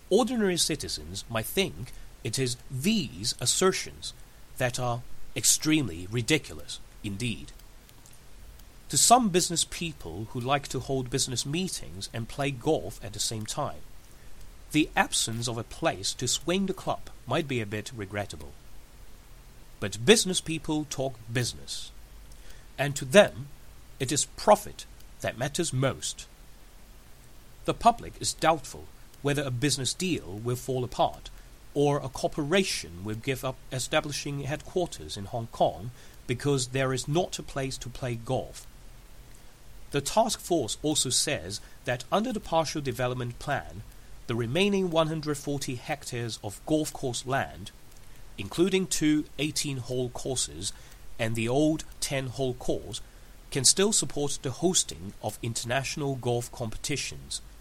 Ordinary citizens might think it is these assertions that are extremely ridiculous indeed. To some business people who like to hold business meetings and play golf at the same time, the absence of a place to swing the club might be a bit regrettable. But business people talk business, and to them it is profit that matters most. The public is doubtful whether a business deal will fall apart or a corporation will give up establishing headquarters in Hong Kong because there is not a place to play golf. The task force also says that under the partial development plan, the remaining 140 hectares of golf course land, including two 18-hole courses and the old 10-hole course, can still support the hosting of international golf competitions